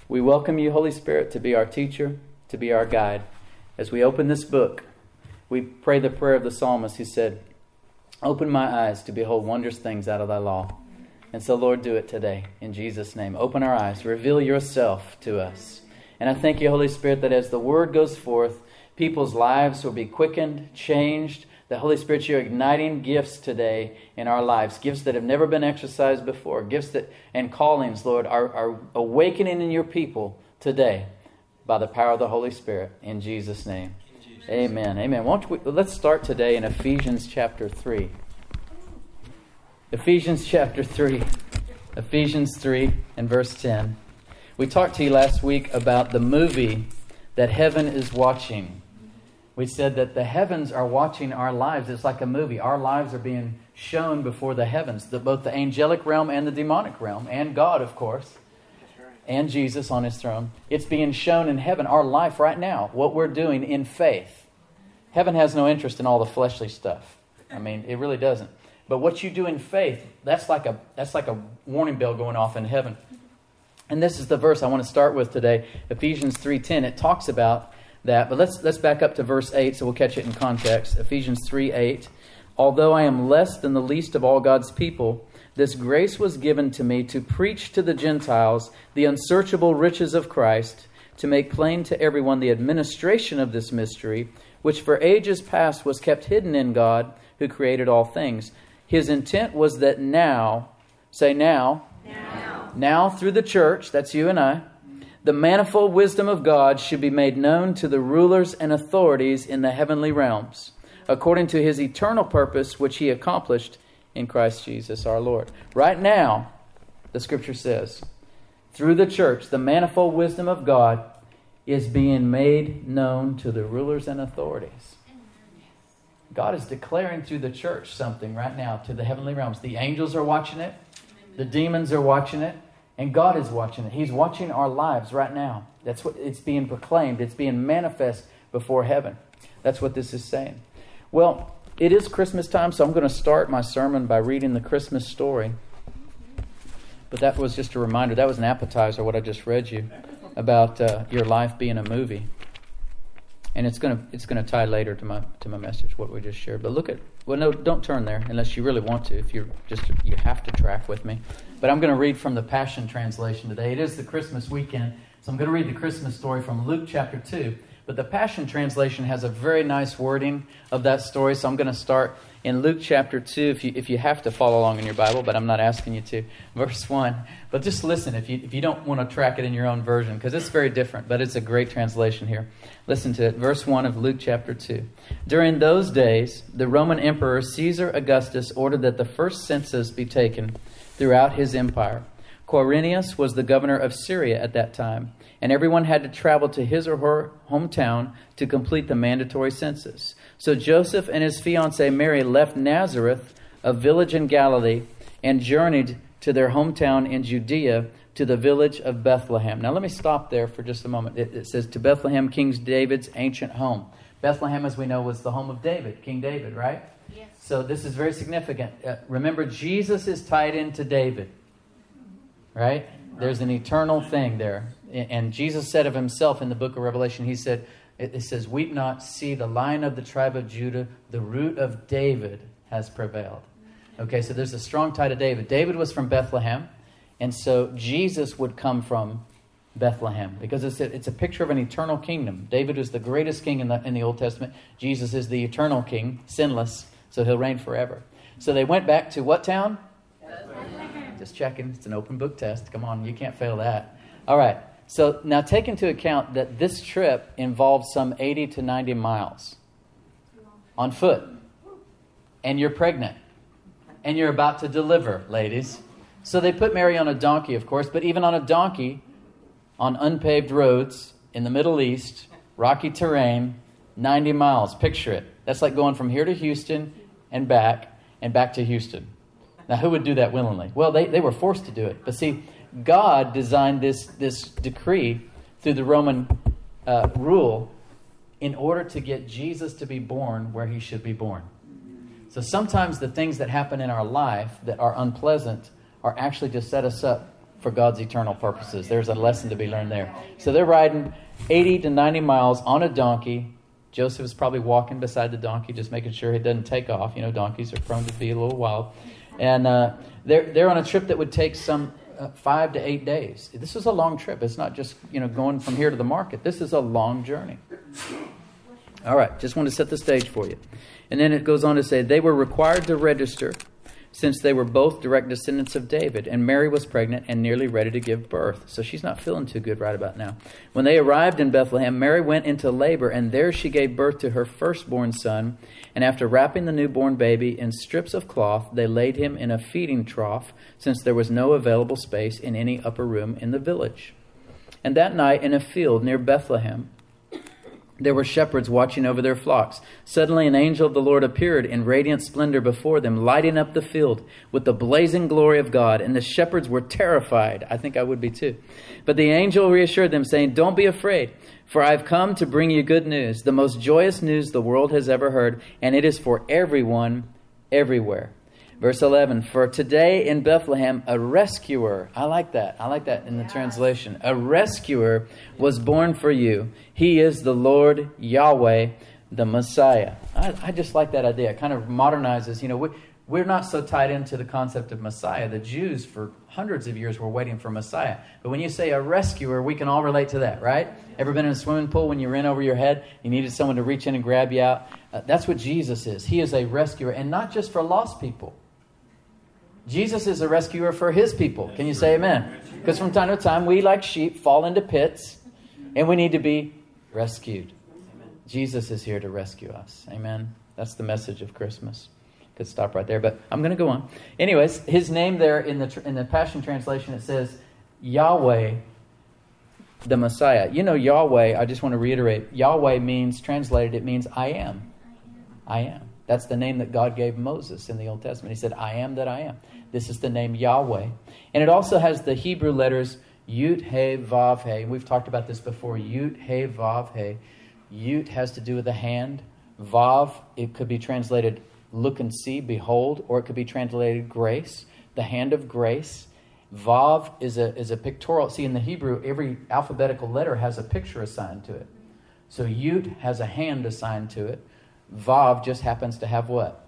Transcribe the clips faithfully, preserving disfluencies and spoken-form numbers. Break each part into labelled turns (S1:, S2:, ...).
S1: We welcome you, Holy Spirit, to be our teacher, to be our guide. As we open this book, we pray the prayer of the psalmist who said, "Open my eyes to behold wondrous things out of thy law." And so, Lord, do it today in Jesus' name. Open our eyes. Reveal yourself to us. And I thank you, Holy Spirit, that as the word goes forth, people's lives will be quickened, changed. The Holy Spirit, you're igniting gifts today in our lives, gifts that have never been exercised before, gifts that and callings, Lord, are, are awakening in your people today by the power of the Holy Spirit. In Jesus' name. Jesus. Amen. Amen. Won't we, let's start today in Ephesians chapter three. Ephesians chapter three. Ephesians three and verse ten. We talked to you last week about the movie that heaven is watching. We said that the heavens are watching our lives. It's like a movie. Our lives are being shown before the heavens, the, both the angelic realm and the demonic realm, and God, of course, and Jesus on his throne. It's being shown in heaven, our life right now, what we're doing in faith. Heaven has no interest in all the fleshly stuff. I mean, it really doesn't. But what you do in faith, that's like a that's like a warning bell going off in heaven. And this is the verse I want to start with today, Ephesians three ten. It talks about that, but let's let's back up to verse eight so we'll catch it in context. Ephesians three eight. Although I am less than the least of all God's people, this grace was given to me to preach to the Gentiles the unsearchable riches of Christ, to make plain to everyone the administration of this mystery, which for ages past was kept hidden in God, who created all things. His intent was that now, say now, now, now through the church, that's you and I, the manifold wisdom of God should be made known to the rulers and authorities in the heavenly realms, according to his eternal purpose, which he accomplished in Christ Jesus our Lord. Right now, the scripture says, through the church, the manifold wisdom of God is being made known to the rulers and authorities. God is declaring through the church something right now to the heavenly realms. The angels are watching it. The demons are watching it. And God is watching it. He's watching our lives right now. That's what it's being proclaimed. It's being manifest before heaven. That's what this is saying. Well, it is Christmas time, so I'm going to start my sermon by reading the Christmas story. But that was just a reminder. That was an appetizer, what I just read you, about uh, your life being a movie. And it's going to it's going to tie later to my to my message, what we just shared. But look at, well, no, don't turn there unless you really want to. If you're just, you have to track with me. But I'm going to read from the Passion Translation today. It is the Christmas weekend, so I'm going to read the Christmas story from Luke chapter two. But the Passion Translation has a very nice wording of that story, so I'm going to start in Luke chapter two, if you if you have to follow along in your Bible, but I'm not asking you to. Verse one. But just listen if you if you don't want to track it in your own version, because it's very different, but it's a great translation here. Listen to it. Verse one of Luke chapter two. During those days, the Roman Emperor Caesar Augustus ordered that the first census be taken throughout his empire. Quirinius was the governor of Syria at that time, and everyone had to travel to his or her hometown to complete the mandatory census. So Joseph and his fiancée Mary left Nazareth, a village in Galilee, and journeyed to their hometown in Judea, to the village of Bethlehem. Now let me stop there for just a moment. It, it says, to Bethlehem, King David's ancient home. Bethlehem, as we know, was the home of David, King David, right? Yes. So this is very significant. Uh, remember, Jesus is tied into David, right? There's an eternal thing there. And Jesus said of himself in the book of Revelation, he said, it says, weep not, see the Lion of the tribe of Judah, the root of David has prevailed. Okay, so there's a strong tie to David. David was from Bethlehem, and so Jesus would come from Bethlehem, because it's a, it's a picture of an eternal kingdom. David was the greatest king in the, in the Old Testament. Jesus is the eternal king, sinless, so he'll reign forever. So they went back to what town? Bethlehem. Just checking. It's an open book test. Come on, you can't fail that. All right. So now take into account that this trip involves some eighty to ninety miles on foot. And you're pregnant. And you're about to deliver, ladies. So they put Mary on a donkey, of course. But even on a donkey, on unpaved roads in the Middle East, rocky terrain, ninety miles. Picture it. That's like going from here to Houston and back, and back to Houston. Now, who would do that willingly? Well, they, they were forced to do it. But see, God designed this, this decree through the Roman uh, rule in order to get Jesus to be born where he should be born. So sometimes the things that happen in our life that are unpleasant are actually to set us up for God's eternal purposes. There's a lesson to be learned there. So they're riding eighty to ninety miles on a donkey. Joseph is probably walking beside the donkey, just making sure it doesn't take off. You know, donkeys are prone to be a little wild. And uh, they're they're on a trip that would take some uh, five to eight days. This is a long trip. It's not just, you know, going from here to the market. This is a long journey. All right, just want to set the stage for you. And then it goes on to say, they were required to register since they were both direct descendants of David, and Mary was pregnant and nearly ready to give birth. So she's not feeling too good right about now. When they arrived in Bethlehem, Mary went into labor, and there she gave birth to her firstborn son. And after wrapping the newborn baby in strips of cloth, they laid him in a feeding trough, since there was no available space in any upper room in the village. And that night, in a field near Bethlehem, there were shepherds watching over their flocks. Suddenly an angel of the Lord appeared in radiant splendor before them, lighting up the field with the blazing glory of God. And the shepherds were terrified. I think I would be too. But the angel reassured them, saying, "Don't be afraid, for I have come to bring you good news, the most joyous news the world has ever heard, and it is for everyone, everywhere." Verse eleven, "For today in Bethlehem, a rescuer," I like that. I like that in the translation. "A rescuer was born for you. He is the Lord Yahweh, the Messiah." I, I just like that idea. It kind of modernizes. You know, we, we're not so tied into the concept of Messiah. The Jews, for hundreds of years, were waiting for Messiah. But when you say a rescuer, we can all relate to that, right? Ever been in a swimming pool when you ran over your head? You needed someone to reach in and grab you out? Uh, that's what Jesus is. He is a rescuer, and not just for lost people. Jesus is a rescuer for his people. Can you say amen? Because from time to time, we, like sheep, fall into pits, and we need to be rescued. Jesus is here to rescue us. Amen? That's the message of Christmas. Could stop right there, but I'm going to go on. Anyways, his name there in the in the Passion Translation, it says Yahweh, the Messiah. You know, Yahweh, I just want to reiterate, Yahweh means, translated, it means I am. I am. That's the name that God gave Moses in the Old Testament. He said, I am that I am. This is the name Yahweh. And it also has the Hebrew letters Yud, He, Vav, He. We've talked about this before. Yud, He, Vav, He. Yud has to do with the hand. Vav, it could be translated look and see, behold, or it could be translated grace, the hand of grace. Vav is a, is a pictorial. See, in the Hebrew, every alphabetical letter has a picture assigned to it. So Yud has a hand assigned to it. Vav just happens to have what?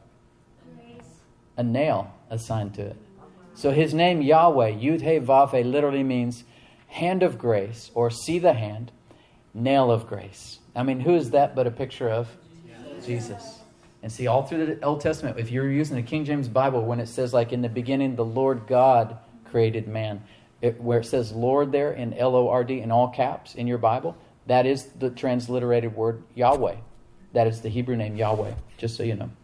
S1: A nail assigned to it. So his name, Yahweh, Yud He Vav He, literally means hand of grace, or see the hand, nail of grace. I mean, who is that but a picture of? Jesus. Jesus. And see, all through the Old Testament, if you're using the King James Bible, when it says, like, in the beginning, the Lord God created man, it, where it says Lord there in L O R D in all caps in your Bible, that is the transliterated word Yahweh. That is the Hebrew name Yahweh, just so you know.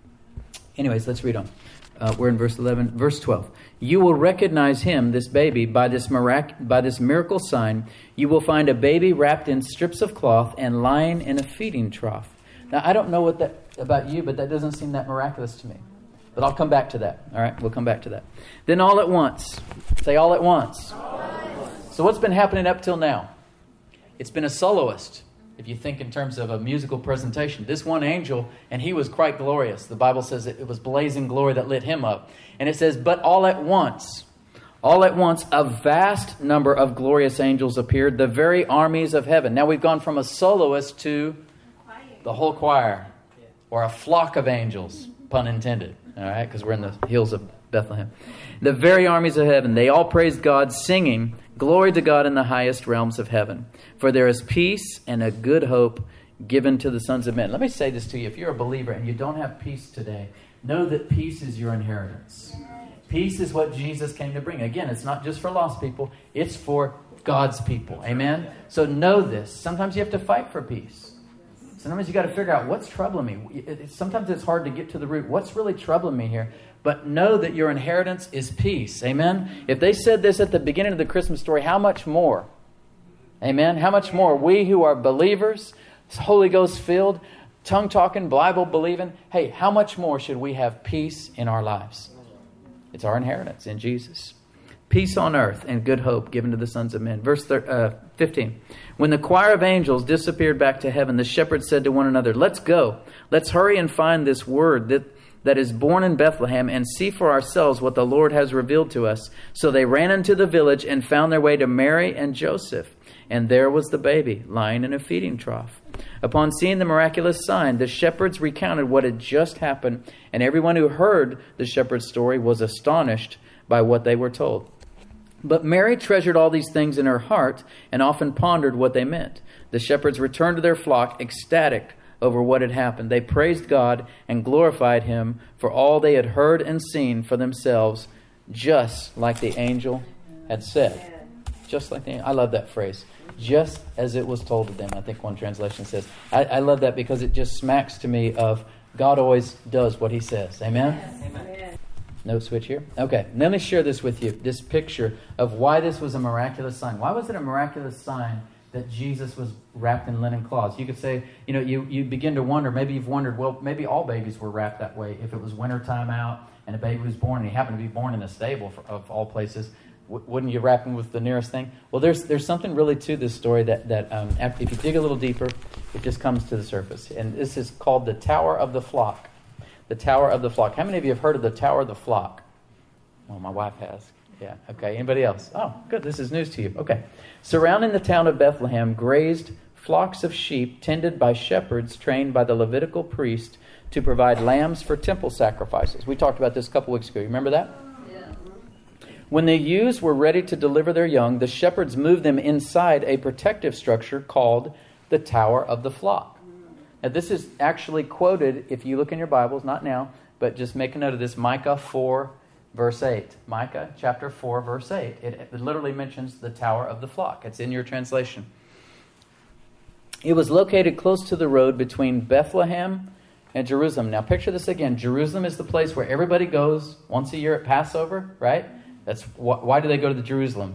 S1: Anyways, let's read on. Uh, we're in verse eleven, verse twelve. You will recognize him, this baby, by this mirac- by this miracle sign. You will find a baby wrapped in strips of cloth and lying in a feeding trough. Now, I don't know what that about you, but that doesn't seem that miraculous to me. But I'll come back to that. All right, we'll come back to that. Then all at once. Say all at once. All at once. So what's been happening up till now? It's been a soloist. If you think in terms of a musical presentation, this one angel, and he was quite glorious. The Bible says it was blazing glory that lit him up. And it says, but all at once, all at once, a vast number of glorious angels appeared, the very armies of heaven. Now we've gone from a soloist to the whole choir, or a flock of angels, pun intended. All right, because we're in the hills of Bethlehem. The very armies of heaven, they all praised God, singing, glory to God in the highest realms of heaven. For there is peace and a good hope given to the sons of men. Let me say this to you. If you're a believer and you don't have peace today, know that peace is your inheritance. Peace is what Jesus came to bring. Again, it's not just for lost people. It's for God's people. Amen? So know this. Sometimes you have to fight for peace. Sometimes you got to figure out what's troubling me. Sometimes it's hard to get to the root. What's really troubling me here? But know that your inheritance is peace. Amen? If they said this at the beginning of the Christmas story, how much more? Amen? How much more? We who are believers, Holy Ghost filled, tongue-talking, Bible-believing, hey, how much more should we have peace in our lives? It's our inheritance in Jesus. Peace on earth and good hope given to the sons of men. Verse fifteen. When the choir of angels disappeared back to heaven, the shepherds said to one another, let's go. Let's hurry and find this word that that is born in Bethlehem and see for ourselves what the Lord has revealed to us." So they ran into the village and found their way to Mary and Joseph. And there was the baby lying in a feeding trough. Upon seeing the miraculous sign, the shepherds recounted what had just happened, and everyone who heard the shepherd's story was astonished by what they were told. But Mary treasured all these things in her heart and often pondered what they meant. The shepherds returned to their flock, ecstatic over what had happened. They praised God and glorified Him for all they had heard and seen for themselves, just like the angel had said. Just like the I love that phrase. Just as it was told to them, I think one translation says. I, I love that because it just smacks to me of God always does what He says. Amen? Amen. No switch here? Okay, let me share this with you, this picture of why this was a miraculous sign. Why was it a miraculous sign that Jesus was wrapped in linen cloths? You could say, you know, you, you begin to wonder, maybe you've wondered, well, maybe all babies were wrapped that way. If it was wintertime out and a baby was born and he happened to be born in a stable for, of all places, w- wouldn't you wrap him with the nearest thing? Well, there's there's something really to this story that, that um, after, if you dig a little deeper, it just comes to the surface. And this is called the Tower of the Flock. The Tower of the Flock. How many of you have heard of the Tower of the Flock? Well, my wife has. Yeah, okay. Anybody else? Oh, good. This is news to you. Okay. Surrounding the town of Bethlehem grazed flocks of sheep tended by shepherds trained by the Levitical priest to provide lambs for temple sacrifices. We talked about this a couple weeks ago. You remember that? Yeah. When the ewes were ready to deliver their young, the shepherds moved them inside a protective structure called the Tower of the Flock. Now, this is actually quoted, if you look in your Bibles, not now, but just make a note of this, Micah four, verse eight. Micah chapter four, verse eight. It, it literally mentions the Tower of the Flock. It's in your translation. It was located close to the road between Bethlehem and Jerusalem. Now picture this again. Jerusalem is the place where everybody goes once a year at Passover, right? That's wh- why do they go to the Jerusalem?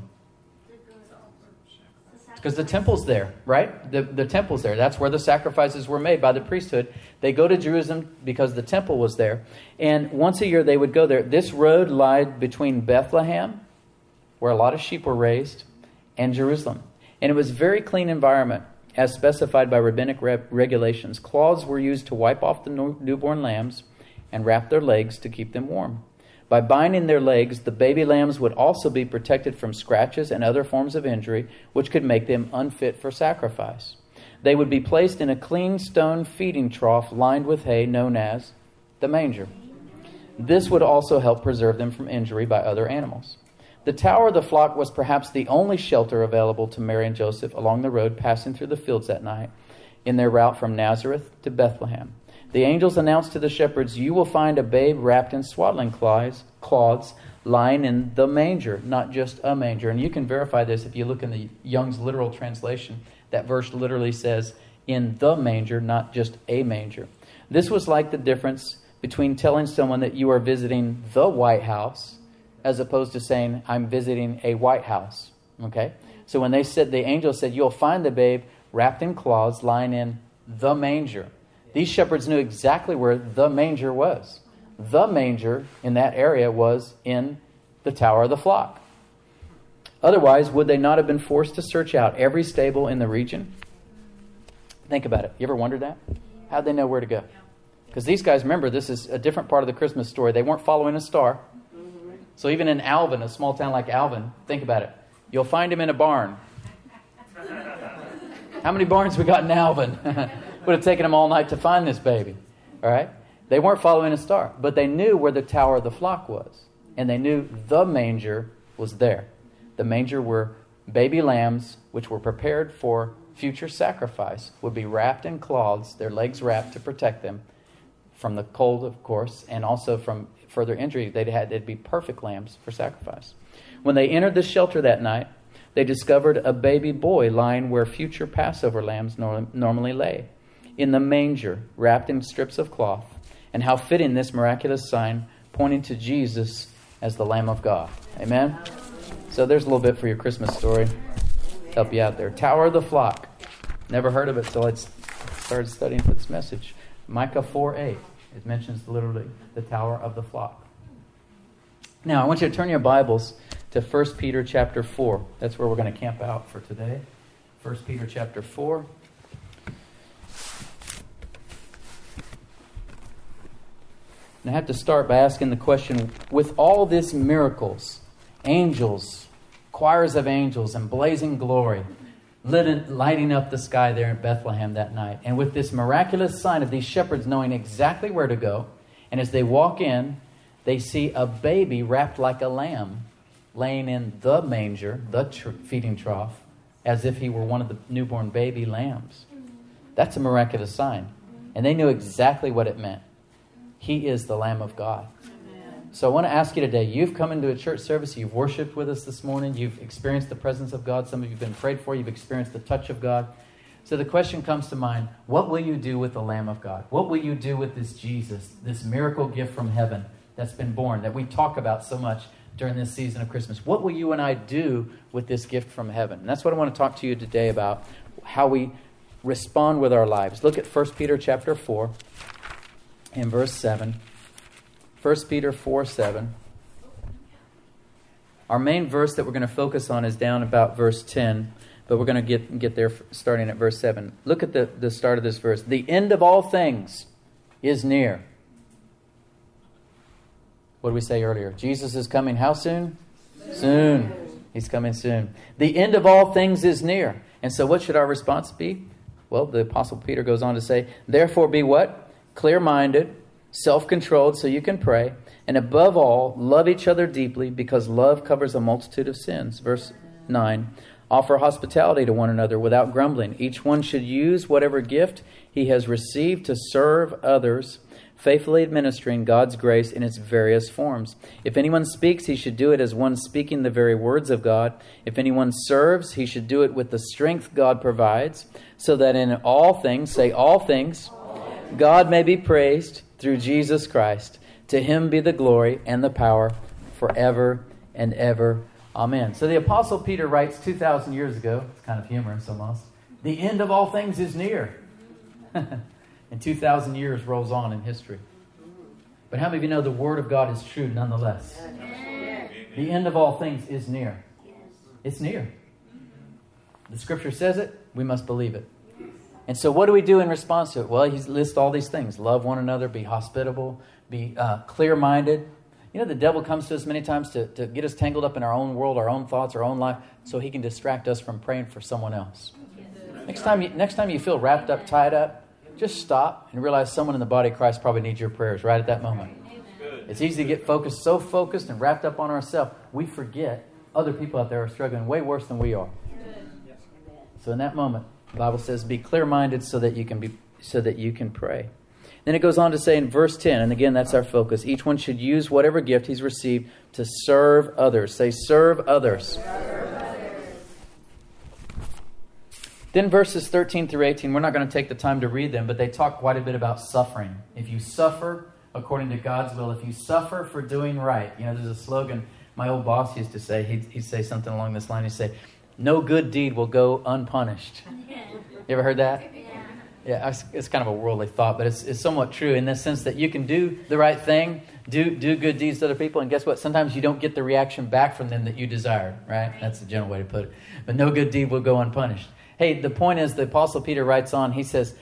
S1: Because the temple's there, right? The, the temple's there. That's where the sacrifices were made by the priesthood. They go to Jerusalem because the temple was there. And once a year they would go there. This road lied between Bethlehem, where a lot of sheep were raised, and Jerusalem. And it was a very clean environment, as specified by rabbinic re- regulations. Cloths were used to wipe off the no- newborn lambs and wrap their legs to keep them warm. By binding their legs, the baby lambs would also be protected from scratches and other forms of injury, which could make them unfit for sacrifice. They would be placed in a clean stone feeding trough lined with hay known as the manger. This would also help preserve them from injury by other animals. The Tower of the Flock was perhaps the only shelter available to Mary and Joseph along the road passing through the fields that night in their route from Nazareth to Bethlehem. The angels announced to the shepherds, "You will find a babe wrapped in swaddling cloths, cloths lying in the manger," not just a manger. And you can verify this if you look in the Young's literal translation. That verse literally says, "in the manger," not just a manger. This was like the difference between telling someone that you are visiting the White House as opposed to saying, "I'm visiting a White House." Okay? So when they said, the angel said, "You'll find the babe wrapped in cloths lying in the manger." These shepherds knew exactly where the manger was. The manger in that area was in the Tower of the Flock. Otherwise, would they not have been forced to search out every stable in the region? Think about it. You ever wondered that? How'd they know where to go? Because these guys, remember, this is a different part of the Christmas story. They weren't following a star. So even in Alvin, a small town like Alvin, think about it. You'll find him in a barn. How many barns we got in Alvin? Would have taken them all night to find this baby. All right? They weren't following a star, but they knew where the Tower of the Flock was. And they knew the manger was there. The manger were baby lambs, which were prepared for future sacrifice, would be wrapped in cloths, their legs wrapped to protect them from the cold, of course, and also from further injury. They'd had, they'd be perfect lambs for sacrifice. When they entered the shelter that night, they discovered a baby boy lying where future Passover lambs nor- normally lay, in the manger, wrapped in strips of cloth. And how fitting this miraculous sign pointing to Jesus as the Lamb of God. Amen? So there's a little bit for your Christmas story. Help you out there. Tower of the Flock. Never heard of it until I started studying for this message. Micah four eight. It mentions literally the Tower of the Flock. Now, I want you to turn your Bibles to First Peter chapter four. That's where we're going to camp out for today. First Peter chapter four. And I have to start by asking the question, with all these miracles, angels, choirs of angels, and blazing glory, lit, lighting up the sky there in Bethlehem that night, and with this miraculous sign of these shepherds knowing exactly where to go, and as they walk in, they see a baby wrapped like a lamb, laying in the manger, the tr- feeding trough, as if he were one of the newborn baby lambs. That's a miraculous sign. And they knew exactly what it meant. He is the Lamb of God. Amen. So I want to ask you today, you've come into a church service, you've worshiped with us this morning, you've experienced the presence of God, some of you have been prayed for, you've experienced the touch of God. So the question comes to mind, what will you do with the Lamb of God? What will you do with this Jesus, this miracle gift from heaven that's been born, that we talk about so much during this season of Christmas? What will you and I do with this gift from heaven? And that's what I want to talk to you today about, how we respond with our lives. Look at First Peter chapter four and verse seven. First Peter four, seven. Our main verse that we're going to focus on is down about verse ten, but we're going to get, get there starting at verse seven. Look at the, the start of this verse. The end of all things is near. What did we say earlier? Jesus is coming how soon? Soon. Soon. He's coming soon. The end of all things is near. And so what should our response be? Well, the Apostle Peter goes on to say, therefore be what? Clear-minded, self-controlled so you can pray. And above all, love each other deeply because love covers a multitude of sins. Verse nine. Offer hospitality to one another without grumbling. Each one should use whatever gift he has received to serve others, faithfully administering God's grace in its various forms. If anyone speaks, he should do it as one speaking the very words of God. If anyone serves, he should do it with the strength God provides, so that in all things, say all things, God may be praised through Jesus Christ. To him be the glory and the power forever and ever. Amen. So the Apostle Peter writes two thousand years ago, it's kind of humorous almost, the end of all things is near. And two thousand years rolls on in history. But how many of you know the Word of God is true nonetheless? Yes. The end of all things is near. Yes. It's near. The Scripture says it, we must believe it. Yes. And so what do we do in response to it? Well, he lists all these things. Love one another, be hospitable, be uh, clear-minded. You know, the devil comes to us many times to, to get us tangled up in our own world, our own thoughts, our own life, so he can distract us from praying for someone else. Yes. Next time you, next time you feel wrapped up, tied up, just stop and realize someone in the body of Christ probably needs your prayers right at that moment. Amen. It's easy to get focused, so focused and wrapped up on ourselves, we forget other people out there are struggling way worse than we are. Yes. So in that moment, the Bible says, be clear-minded so that you can be, so that you can pray. Then it goes on to say in verse ten, and again, that's our focus. Each one should use whatever gift he's received to serve others. Say, serve others. Serve. Then verses thirteen through eighteen, we're not going to take the time to read them, but they talk quite a bit about suffering. If you suffer according to God's will, if you suffer for doing right. You know, there's a slogan my old boss used to say. He'd, he'd say something along this line. He'd say, no good deed will go unpunished. You ever heard that? Yeah, it's, it's kind of a worldly thought, but it's, it's somewhat true in the sense that you can do the right thing, do do good deeds to other people, and guess what? Sometimes you don't get the reaction back from them that you desired, right? That's the general way to put it. But no good deed will go unpunished. Hey, the point is, the Apostle Peter writes on, he says,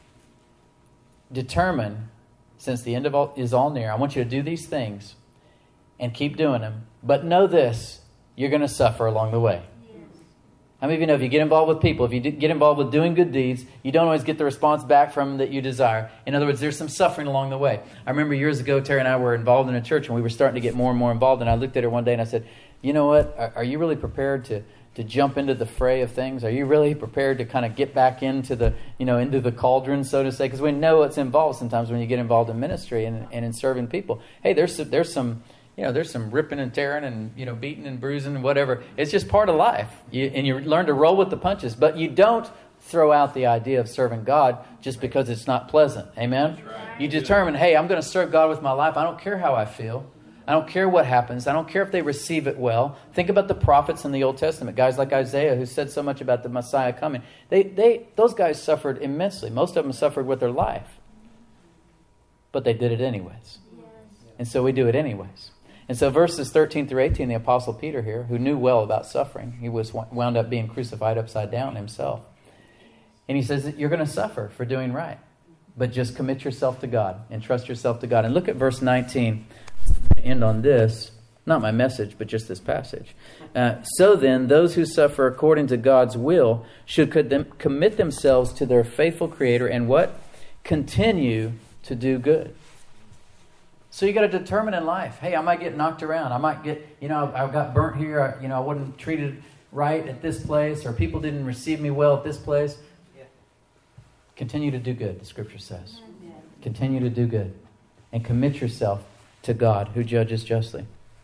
S1: determine, since the end of all is all near, I want you to do these things and keep doing them. But know this, you're going to suffer along the way. Yes. How many of you know if you get involved with people, if you get involved with doing good deeds, you don't always get the response back from them that you desire. In other words, there's some suffering along the way. I remember years ago, Terry and I were involved in a church, and we were starting to get more and more involved. And I looked at her one day and I said, you know what, are, are you really prepared to... to jump into the fray of things? Are you really prepared to kind of get back into the, you know, into the cauldron, so to say? Because we know what's involved sometimes when you get involved in ministry and, and in serving people. Hey, there's some, there's some, you know, there's some ripping and tearing and, you know, beating and bruising and whatever. It's just part of life. You, and you learn to roll with the punches. But you don't throw out the idea of serving God just because it's not pleasant. Amen? Right. You determine, hey, I'm going to serve God with my life. I don't care how I feel. I don't care what happens. I don't care if they receive it well. Think about the prophets in the Old Testament, guys like Isaiah, who said so much about the Messiah coming. They, they, those guys suffered immensely. Most of them suffered with their life. But they did it anyways. Yes. And so we do it anyways. And so verses thirteen through eighteen, the Apostle Peter here, who knew well about suffering, he was wound up being crucified upside down himself. And he says that you're going to suffer for doing right. But just commit yourself to God and trust yourself to God. And look at verse nineteen. End on this. Not my message, but just this passage. Uh, so then, those who suffer according to God's will should commit themselves to their faithful Creator and what? Continue to do good. So you got to determine in life, hey, I might get knocked around. I might get, you know, I got burnt here. I, you know, I wasn't treated right at this place, or people didn't receive me well at this place. Yeah. Continue to do good, the Scripture says. Yeah. Continue to do good. And commit yourself to God, who judges justly.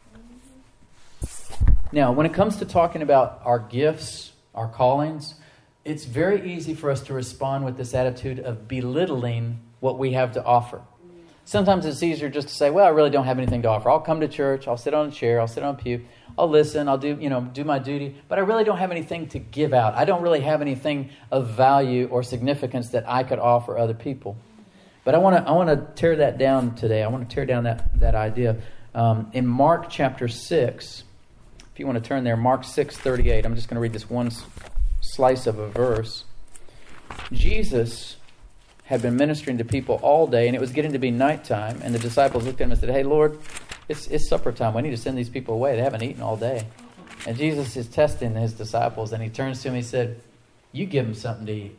S1: Now, when it comes to talking about our gifts, our callings, it's very easy for us to respond with this attitude of belittling what we have to offer. Sometimes it's easier just to say, well, I really don't have anything to offer. I'll come to church, I'll sit on a chair, I'll sit on a pew, I'll listen, I'll do, you know, do my duty, but I really don't have anything to give out. I don't really have anything of value or significance that I could offer other people. But I want to I want to tear that down today. I want to tear down that, that idea. Um, in Mark chapter six, if you want to turn there, Mark six thirty-eight, I'm just going to read this one slice of a verse. Jesus had been ministering to people all day, and it was getting to be nighttime, and the disciples looked at him and said, hey, Lord, it's, it's supper time. We need to send these people away. They haven't eaten all day. And Jesus is testing his disciples, and he turns to him and he said, you give them something to eat.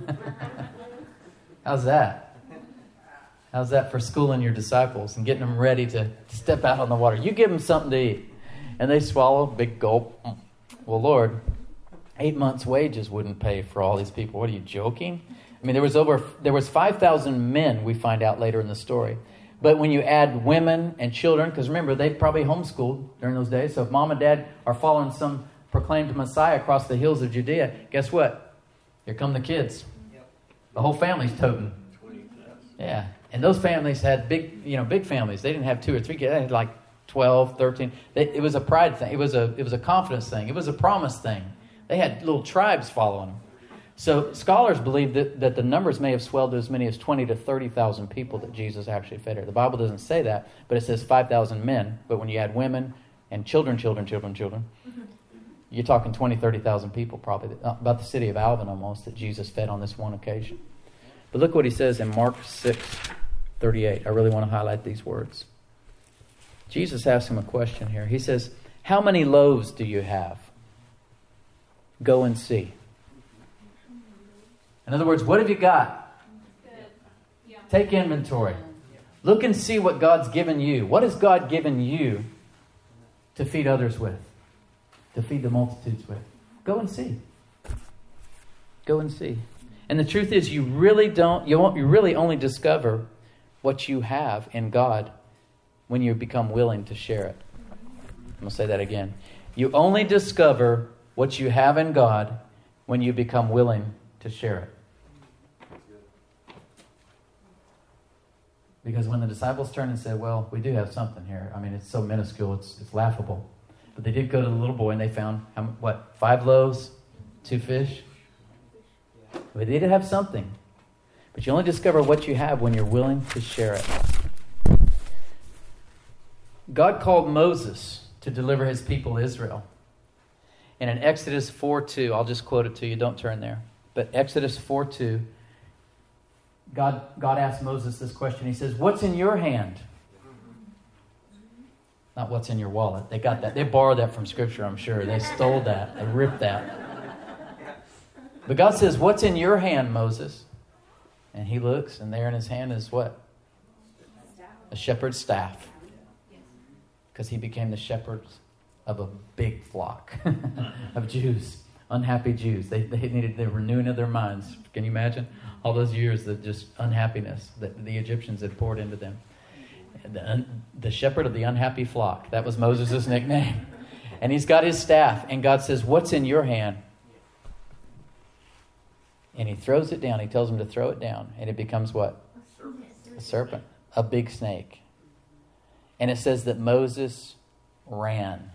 S1: How's that? How's that for schooling your disciples and getting them ready to step out on the water? You give them something to eat. And they swallow, big gulp. Well, Lord, eight months' wages wouldn't pay for all these people. What, are you joking? I mean, there was over there was five thousand men, we find out later in the story. But when you add women and children, because remember, they probably homeschooled during those days. So if mom and dad are following some proclaimed Messiah across the hills of Judea, guess what? Here come the kids. The whole family's toting. Yeah. And those families had big, you know, big families. They didn't have two or three kids. They had like twelve, thirteen. They, it was a pride thing. It was a it was a confidence thing. It was a promise thing. They had little tribes following them. So scholars believe that, that the numbers may have swelled to as many as twenty to thirty thousand people that Jesus actually fed here. The Bible doesn't say that, but it says five thousand men. But when you add women and children, children, children, children, you're talking twenty, thirty thousand people probably. About the city of Alvin almost that Jesus fed on this one occasion. But look what he says in Mark six thirty-eight. I really want to highlight these words. Jesus asks him a question here. He says, how many loaves do you have? Go and see. In other words, what have you got? Yeah. Take inventory. Look and see what God's given you. What has God given you to feed others with? To feed the multitudes with? Go and see. Go and see. And the truth is, you really don't, you won't, you really only discover what you have in God when you become willing to share it. I'm going to say that again. You only discover what you have in God when you become willing to share it. Because when the disciples turned and said, well, we do have something here. I mean, it's so minuscule, it's, it's laughable. But they did go to the little boy and they found, how, what, five loaves, two fish? But they did have something. But you only discover what you have when you're willing to share it. God called Moses to deliver his people Israel. And in Exodus four two, I'll just quote it to you, don't turn there. But Exodus four two, God, God asked Moses this question. He says, what's in your hand? Not what's in your wallet. They got that. They borrowed that from Scripture, I'm sure. They stole that. They ripped that. But God says, what's in your hand, Moses? And he looks, and there in his hand is what? A shepherd's staff. Because he became the shepherd of a big flock of Jews, unhappy Jews. They, they needed the renewing of their minds. Can you imagine? All those years of just unhappiness that the Egyptians had poured into them. The, un, the shepherd of the unhappy flock. That was Moses' nickname. And he's got his staff. And God says, what's in your hand? And he throws it down. He tells him to throw it down. And it becomes what? A serpent. A serpent. A big snake. And it says that Moses ran.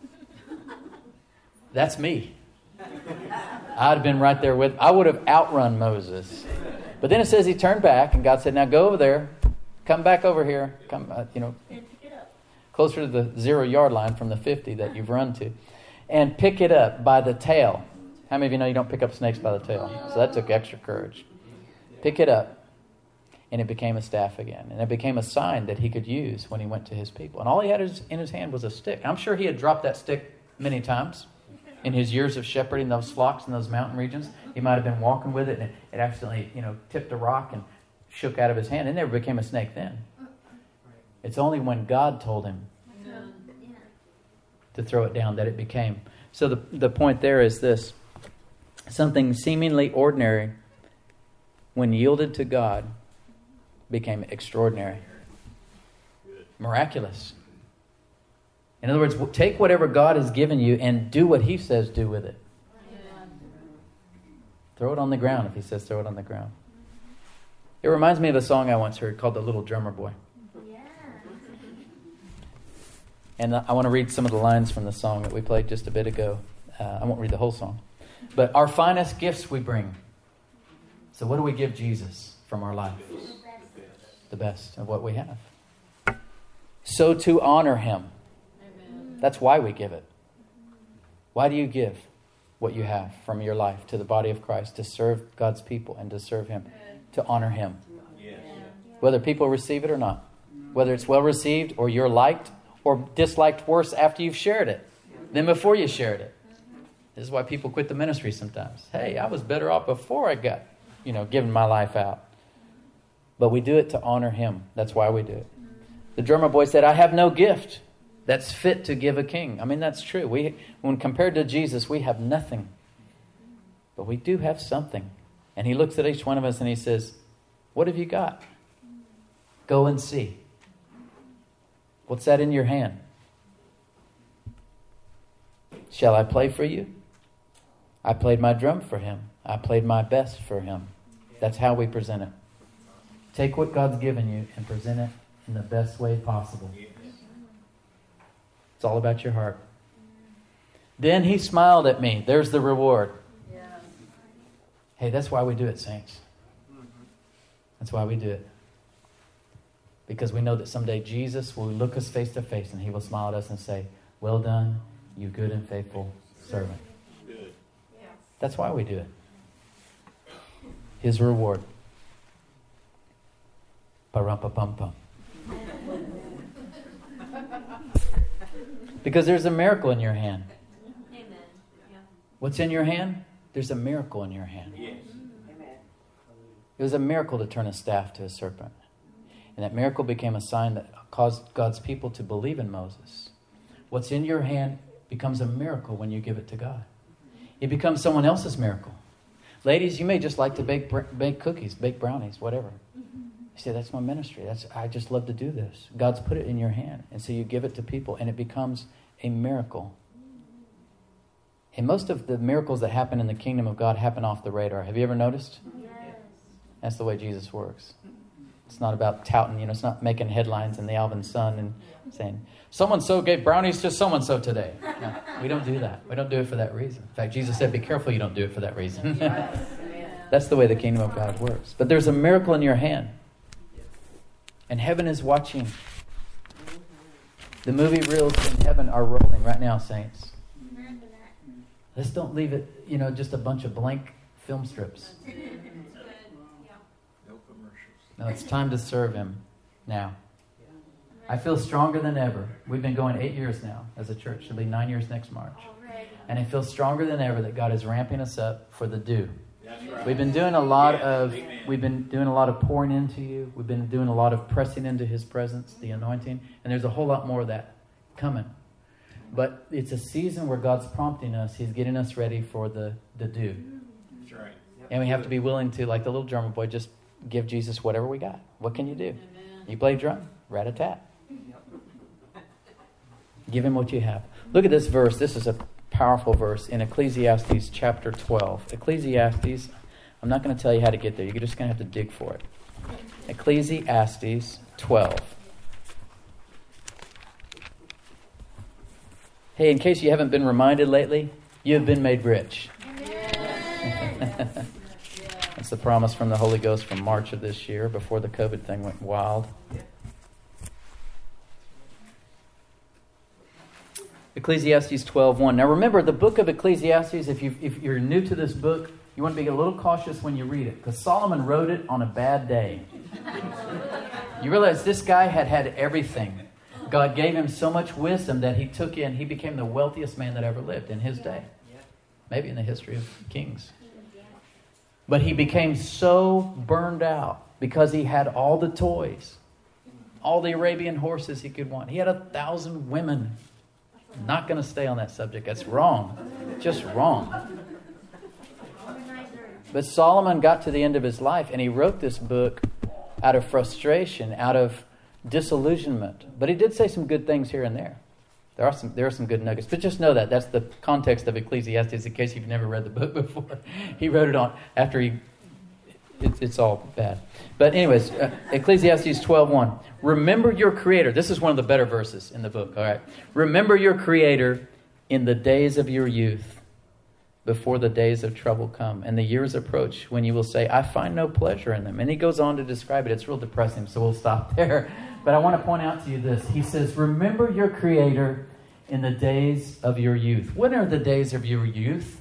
S1: That's me. I'd have been right there with, I would have outrun Moses. But then it says he turned back and God said, now go over there. Come back over here. Come, uh, you know, closer to the zero yard line from the fifty that you've run to. And pick it up by the tail. How many of you know you don't pick up snakes by the tail? So that took extra courage. Pick it up. and it became a staff again. And it became a sign that he could use when he went to his people. And all he had in his hand was a stick. I'm sure he had dropped that stick many times in his years of shepherding those flocks in those mountain regions. He might have been walking with it, and it accidentally, you know, tipped a rock and shook out of his hand. It never became a snake then. It's only when God told him to throw it down that it became. So the, the point there is this. Something seemingly ordinary, when yielded to God, became extraordinary. Miraculous. In other words, take whatever God has given you and do what he says do with it. Throw it on the ground if he says throw it on the ground. It reminds me of a song I once heard called The Little Drummer Boy. And I want to read some of the lines from the song that we played just a bit ago. Uh, I won't read the whole song. But our finest gifts we bring. So what do we give Jesus from our life? The best of what we have. So to honor him. That's why we give it. Why do you give what you have from your life to the body of Christ? To serve God's people and to serve him. To honor him. Whether people receive it or not. Whether it's well received or you're liked or disliked worse after you've shared it than before you shared it. This is why people quit the ministry sometimes. Hey, I was better off before I got, you know, given my life out. But we do it to honor him. That's why we do it. The drummer boy said, I have no gift that's fit to give a king. I mean, that's true. We, when compared to Jesus, we have nothing. But we do have something. And he looks at each one of us and he says, what have you got? Go and see. What's that in your hand? Shall I play for you? I played my drum for him. I played my best for him. That's how we present it. Take what God's given you and present it in the best way possible. It's all about your heart. Then he smiled at me. There's the reward. Hey, that's why we do it, saints. That's why we do it. Because we know that someday Jesus will look us face to face and he will smile at us and say, well done, you good and faithful servant. Good. That's why we do it. His reward. Pa-rum-pa-pum-pum. Because there's a miracle in your hand. Amen. What's in your hand? There's a miracle in your hand. Yes. It was a miracle to turn a staff to a serpent. And that miracle became a sign that caused God's people to believe in Moses. What's in your hand becomes a miracle when you give it to God. It becomes someone else's miracle. Ladies, you may just like to bake bake cookies, bake brownies, whatever. You say, that's my ministry. That's I just love to do this. God's put it in your hand. And so you give it to people and it becomes a miracle. And most of the miracles that happen in the kingdom of God happen off the radar. Have you ever noticed? Yes. That's the way Jesus works. It's not about touting, you know, it's not making headlines in the Alvin Sun and saying, so-and-so gave brownies to so-and-so today. No, we don't do that. We don't do it for that reason. In fact, Jesus said, be careful you don't do it for that reason. That's the way the kingdom of God works. But there's a miracle in your hand. And heaven is watching. The movie reels in heaven are rolling right now, saints. Let's don't leave it, you know, just a bunch of blank film strips. No, it's time to serve him now. I feel stronger than ever. We've been going eight years now as a church. It'll be nine years next March. And I feel stronger than ever that God is ramping us up for the due. Right. We've been doing a lot of we've been doing a lot of pouring into you. We've been doing a lot of pressing into his presence, the anointing, and there's a whole lot more of that coming. But it's a season where God's prompting us. He's getting us ready for the, the due. That's right. And we have to be willing to, like the little drummer boy, just give Jesus whatever we got. What can you do? Amen. You play drum? Rat-a-tat. Give him what you have. Look at this verse. This is a powerful verse in Ecclesiastes chapter twelve. Ecclesiastes, I'm not going to tell you how to get there. You're just going to have to dig for it. Ecclesiastes twelve. Hey, in case you haven't been reminded lately, you have been made rich. That's the promise from the Holy Ghost from March of this year, before the COVID thing went wild. Ecclesiastes twelve one. Now remember, the book of Ecclesiastes, if, you, if you're new to this book, you want to be a little cautious when you read it, because Solomon wrote it on a bad day. You realize this guy had had everything. God gave him so much wisdom that he took in, he became the wealthiest man that ever lived in his day. Maybe in the history of kings. But he became so burned out because he had all the toys, all the Arabian horses he could want. He had a thousand women. I'm not going to stay on that subject. That's wrong. Just wrong. But Solomon got to the end of his life and he wrote this book out of frustration, out of disillusionment. But he did say some good things here and there. There are some there are some good nuggets. But just know that. That's the context of Ecclesiastes in case you've never read the book before. He wrote it on after he... It, it's all bad. But anyways, uh, Ecclesiastes twelve one. Remember your Creator. This is one of the better verses in the book. All right. Remember your Creator in the days of your youth, before the days of trouble come and the years approach, when you will say, I find no pleasure in them. And he goes on to describe it. It's real depressing, so we'll stop there. But I want to point out to you this. He says, remember your Creator in the days of your youth. When are the days of your youth?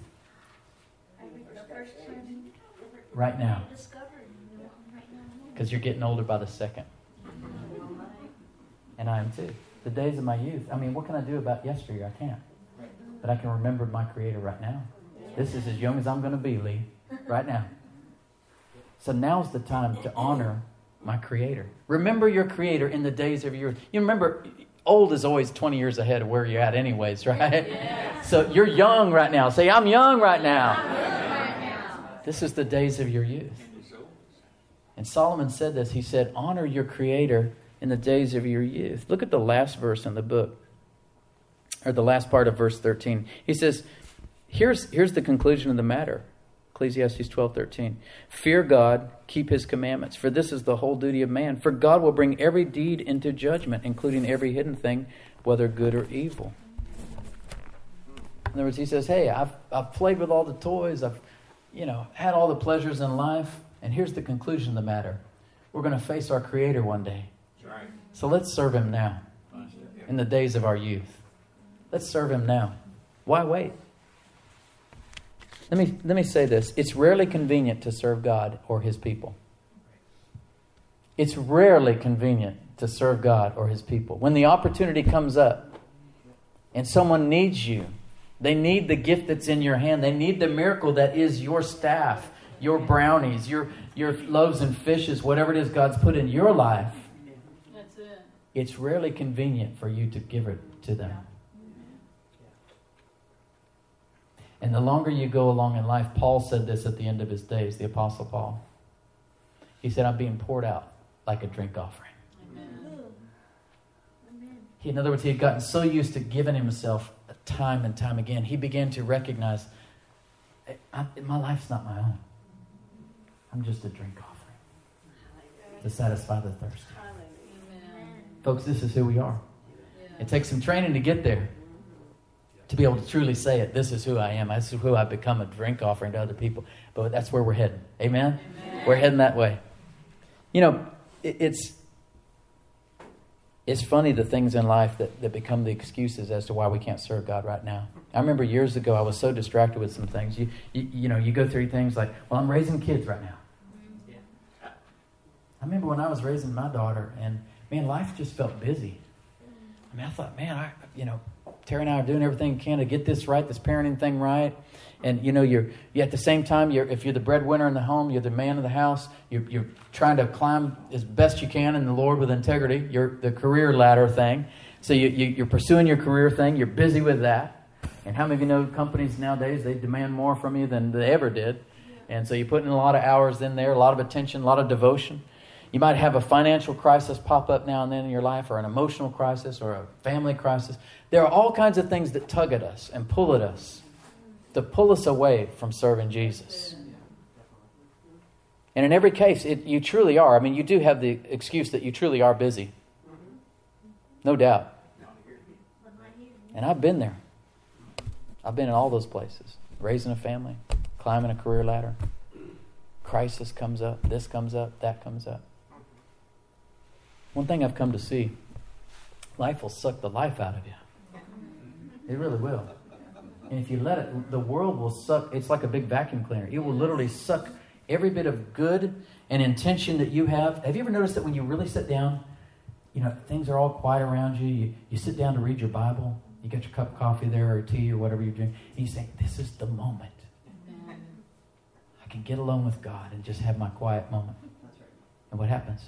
S1: Right now. Because you're getting older by the second. And I am too. The days of my youth. I mean, what can I do about yesteryear? I can't. But I can remember my Creator right now. This is as young as I'm going to be, Lee. Right now. So now's the time to honor my Creator. Remember your Creator in the days of your youth. You remember, old is always twenty years ahead of where you're at anyways, right? Yeah. So you're young right now. Say, I'm young right now. I'm young right now. This is the days of your youth. And Solomon said this. He said, honor your Creator in the days of your youth. Look at the last verse in the book. Or the last part of verse thirteen. He says, here's, here's the conclusion of the matter. Ecclesiastes twelve thirteen. Fear God, keep His commandments, for this is the whole duty of man. For God will bring every deed into judgment, including every hidden thing, whether good or evil. In other words, he says, hey, I've, I've played with all the toys. I've, you know, had all the pleasures in life. And here's the conclusion of the matter. We're going to face our Creator one day. Right. So let's serve Him now. In the days of our youth. Let's serve Him now. Why wait? Let me, let me say this. It's rarely convenient to serve God or His people. It's rarely convenient to serve God or His people. When the opportunity comes up and someone needs you, they need the gift that's in your hand. They need the miracle that is your staff, your brownies, your, your loaves and fishes, whatever it is God's put in your life.
S2: That's it.
S1: It's rarely convenient for you to give it to them. And the longer you go along in life, Paul said this at the end of his days, the Apostle Paul. He said, I'm being poured out like a drink offering. Amen. He, in other words, he had gotten so used to giving himself time and time again, he began to recognize, I, my life's not my own. I'm just a drink offering to satisfy the thirst. Amen. Folks, this is who we are. Yeah. It takes some training to get there. To be able to truly say it, this is who I am. This is who I've become, a drink offering to other people. But that's where we're heading. Amen? Amen. We're heading that way. You know, it, it's it's funny the things in life that, that become the excuses as to why we can't serve God right now. I remember years ago, I was so distracted with some things. You, you, you know, you go through things like, well, I'm raising kids right now. Yeah. I remember when I was raising my daughter, and man, life just felt busy. I mean, I thought, man, I, you know, Terry and I are doing everything we can to get this right, this parenting thing right. And, you know, you're, you at the same time, you're, if you're the breadwinner in the home, you're the man of the house, you're, you're trying to climb as best you can in the Lord with integrity. You're the career ladder thing. So you, you, you're pursuing your career thing. You're busy with that. And how many of you know companies nowadays, they demand more from you than they ever did. And so you're putting a lot of hours in there, a lot of attention, a lot of devotion. You might have a financial crisis pop up now and then in your life, or an emotional crisis, or a family crisis. There are all kinds of things that tug at us and pull at us to pull us away from serving Jesus. And in every case, it, you truly are. I mean, you do have the excuse that you truly are busy. No doubt. And I've been there. I've been in all those places. Raising a family, climbing a career ladder. Crisis comes up, this comes up, that comes up. One thing I've come to see, life will suck the life out of you. It really will. And if you let it, the world will suck. It's like a big vacuum cleaner. It will literally suck every bit of good and intention that you have. Have you ever noticed that when you really sit down, you know, things are all quiet around you. You, you sit down to read your Bible. You get your cup of coffee there or tea or whatever you're doing. And you say, this is the moment. Amen. I can get alone with God and just have my quiet moment. That's right. And what happens?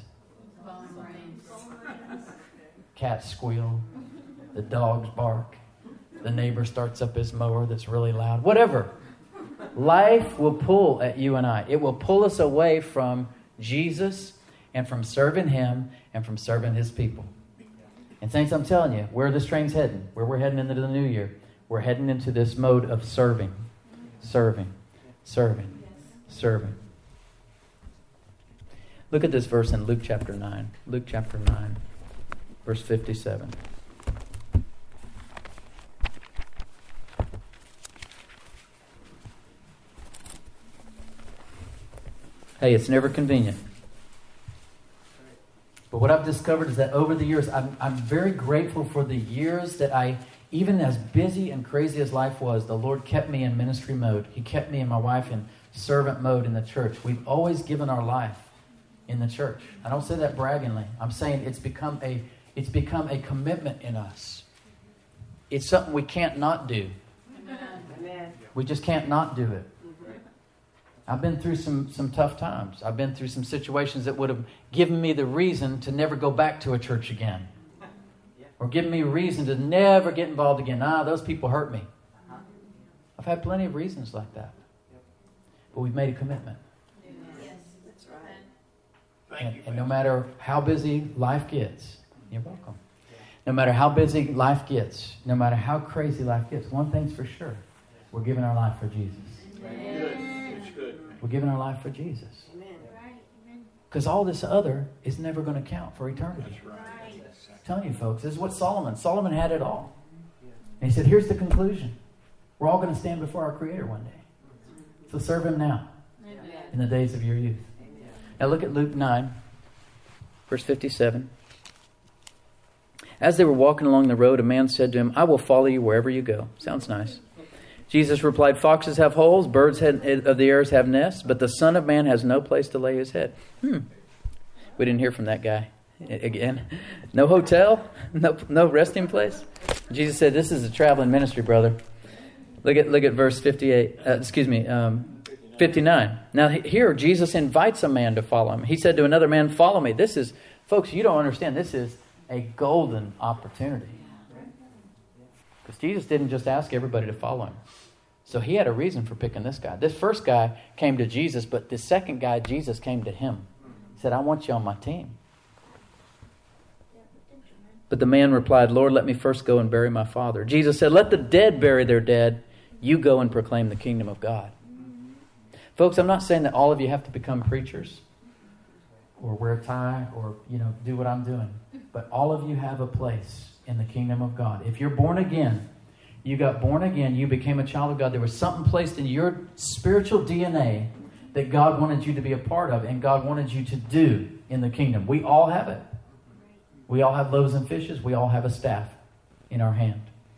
S1: Cats squeal. The dogs bark. The neighbor starts up his mower that's really loud. Whatever. Life will pull at you and I. It will pull us away from Jesus and from serving Him and from serving His people. And saints, I'm telling you, where this train's heading, where we're heading into the new year, we're heading into this mode of serving, serving, serving, serving. Look at this verse in Luke chapter nine. Luke chapter nine, verse fifty-seven. Hey, it's never convenient. But what I've discovered is that over the years, I'm, I'm very grateful for the years that I, even as busy and crazy as life was, the Lord kept me in ministry mode. He kept me and my wife in servant mode in the church. We've always given our life in the church. I don't say that braggingly. I'm saying it's become a, it's become a commitment in us. It's something we can't not do. Amen. We just can't not do it. I've been through some, some tough times. I've been through some situations that would have given me the reason to never go back to a church again. Or given me a reason to never get involved again. Ah, those people hurt me. I've had plenty of reasons like that. But we've made a commitment.
S2: Yes, that's right.
S1: And, and no matter how busy life gets, you're welcome. No matter how busy life gets, no matter how crazy life gets, one thing's for sure. We're giving our life for Jesus. We're giving our life for Jesus. Because all this other is never going to count for eternity. Right. I'm telling you, folks, this is what Solomon, Solomon had it all. And he said, here's the conclusion. We're all going to stand before our Creator one day. So serve Him now. Amen. In the days of your youth. Amen. Now look at Luke nine, verse fifty-seven. As they were walking along the road, a man said to him, I will follow you wherever you go. Sounds nice. Jesus replied, foxes have holes, birds of the air have nests, but the Son of Man has no place to lay His head. Hmm. We didn't hear from that guy. Again, no hotel, no no resting place. Jesus said, this is a traveling ministry, brother. Look at look at verse fifty-eight. Uh, excuse me, um, fifty-nine. Now here, Jesus invites a man to follow Him. He said to another man, follow me. This is, folks, you don't understand. This is a golden opportunity. Because Jesus didn't just ask everybody to follow Him. So He had a reason for picking this guy. This first guy came to Jesus, but the second guy, Jesus came to him. He said, I want you on my team. But the man replied, Lord, let me first go and bury my father. Jesus said, let the dead bury their dead. You go and proclaim the kingdom of God. Folks, I'm not saying that all of you have to become preachers or wear a tie or, you know, do what I'm doing. But all of you have a place in the kingdom of God. If you're born again, you got born again, you became a child of God. There was something placed in your spiritual D N A that God wanted you to be a part of and God wanted you to do in the kingdom. We all have it. We all have loaves and fishes. We all have a staff in our hand.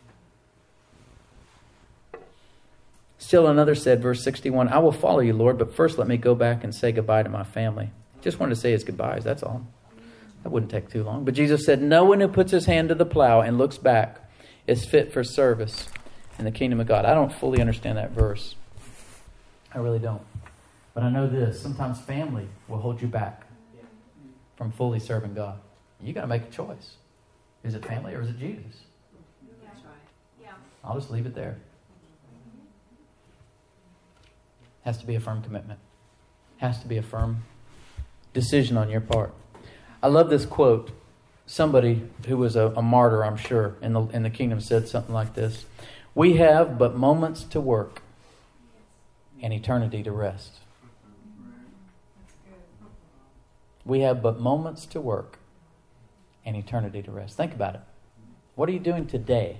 S1: Still another said, verse sixty-one, I will follow you, Lord, but first let me go back and say goodbye to my family. Just wanted to say his goodbyes, that's all. That wouldn't take too long. But Jesus said, no one who puts his hand to the plow and looks back is fit for service in the kingdom of God. I don't fully understand that verse. I really don't. But I know this. Sometimes family will hold you back from fully serving God. You got to make a choice. Is it family or is it Jesus? That's right. Yeah. I'll just leave it there. Has to be a firm commitment. Has to be a firm decision on your part. I love this quote. Somebody who was a, a martyr, I'm sure, in the in the kingdom said something like this. We have but moments to work and eternity to rest. We have but moments to work and eternity to rest. Think about it. What are you doing today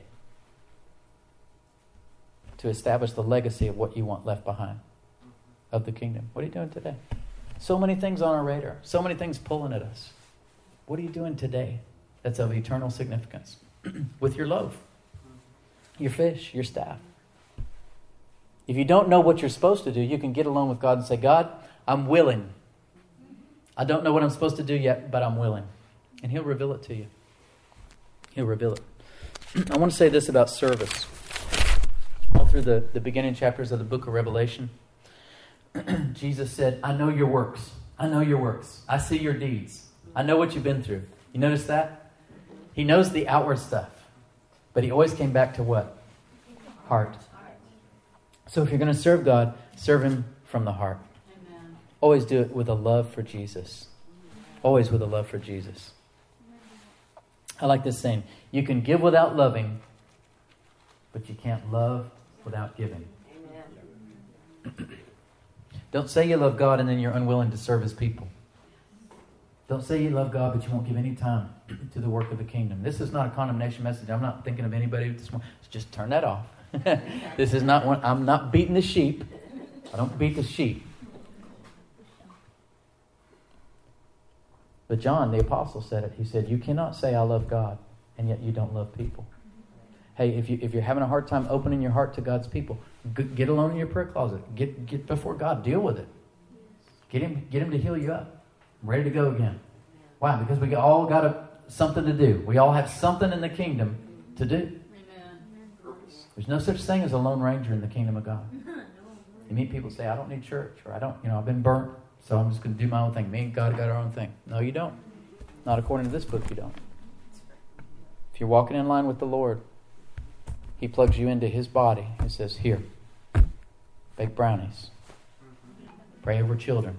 S1: to establish the legacy of what you want left behind of the kingdom? What are you doing today? So many things on our radar. So many things pulling at us. What are you doing today that's of eternal significance? With your loaf, your fish, your staff. If you don't know what you're supposed to do, you can get alone with God and say, God, I'm willing. I don't know what I'm supposed to do yet, but I'm willing. And He'll reveal it to you. He'll reveal it. I want to say this about service. All through the, the beginning chapters of the book of Revelation, Jesus said, I know your works. I know your works. I see your deeds. I know what you've been through. You notice that? He knows the outward stuff. But He always came back to what? Heart. So if you're going to serve God, serve Him from the heart. Amen. Always do it with a love for Jesus. Always with a love for Jesus. I like this saying. You can give without loving, but you can't love without giving. Amen. Don't say you love God and then you're unwilling to serve His people. Don't say you love God, but you won't give any time to the work of the kingdom. This is not a condemnation message. I'm not thinking of anybody this morning. Just turn that off. This is not one. I'm not beating the sheep. I don't beat the sheep. But John, the apostle, said it. He said, you cannot say I love God, and yet you don't love people. Hey, if, you, if you're having a hard time opening your heart to God's people, g- get alone in your prayer closet. Get get before God. Deal with it. Get him, get him to heal you up. I'm ready to go again. Why? Because we all got a, something to do. We all have something in the kingdom to do. Amen. There's no such thing as a lone ranger in the kingdom of God. You meet people say, I don't need church, or I don't, you know, I've been burnt, so I'm just going to do my own thing. Me and God got our own thing. No, you don't. Not according to this book, you don't. If you're walking in line with the Lord, He plugs you into His body. He says, here, bake brownies. Pray over children.